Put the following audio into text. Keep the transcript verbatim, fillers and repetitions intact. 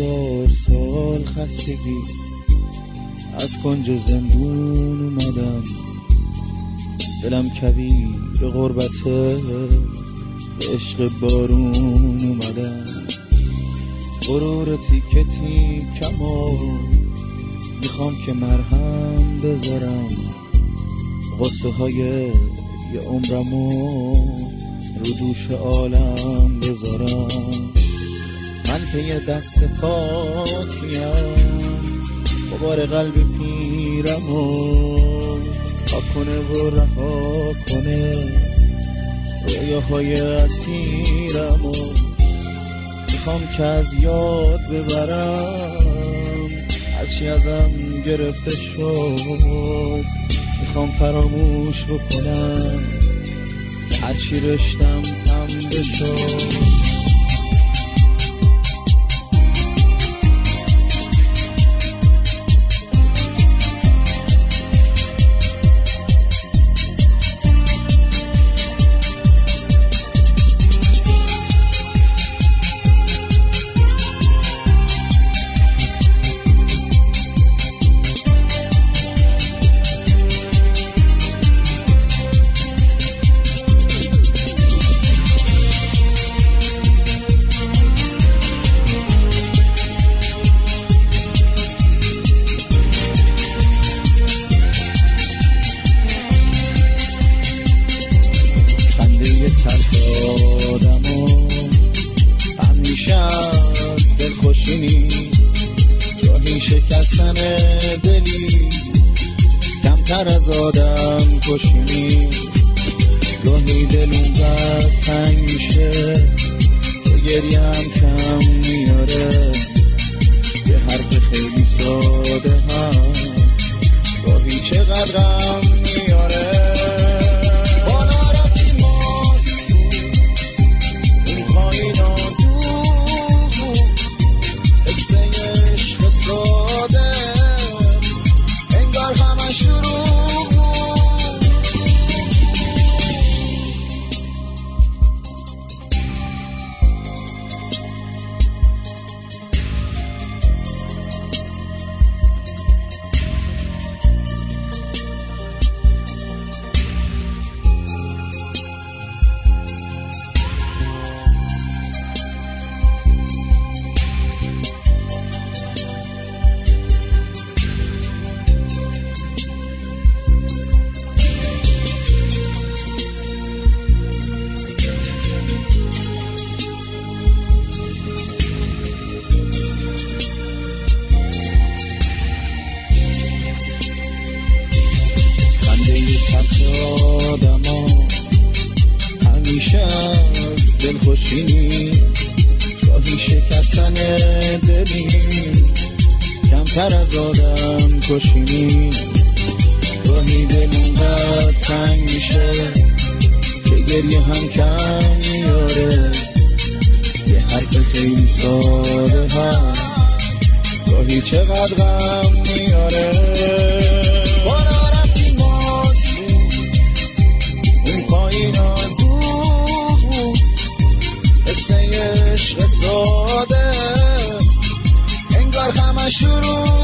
هزار سال خستگی از کنج زندون اومدم، دلم کویر غربته به عشق بارون اومدم. غرور تیکه تیکمو میخوام که مرهم بذارم، غصه های یه عمرمو رو دوش عالم بذارم. من پی دست پاکیم، غبار قلب پیرمو پاک کنه و رها کنه رویاهای اسیرمو. میخوام که از یاد ببرم هرچی ازم گرفته شد، میخوام فراموش بکنم هرچی رشتم پنبه شد. شکستن دلی کمتر از آدم کشی نیست. گاهی دل اونقدر تنگ میشه که گریه هم کم میاره. یه حرف خیلی ساده هم گاهی چقدر غم میاره. بالا رفتی ماست این پایینا ساده انگار همه شروع. آدما همیشه از دل خوشی نیست. گاهی شکستن دلی کمتر از آدم کشی نیست. گاهی دل اونقدر تنگ میشه که گریه هم کم میاره. یه حرف خیلی ساده هم گاهی چقدر غم میاره. پایینا دو قصه عشق ساده انگار همه شروع.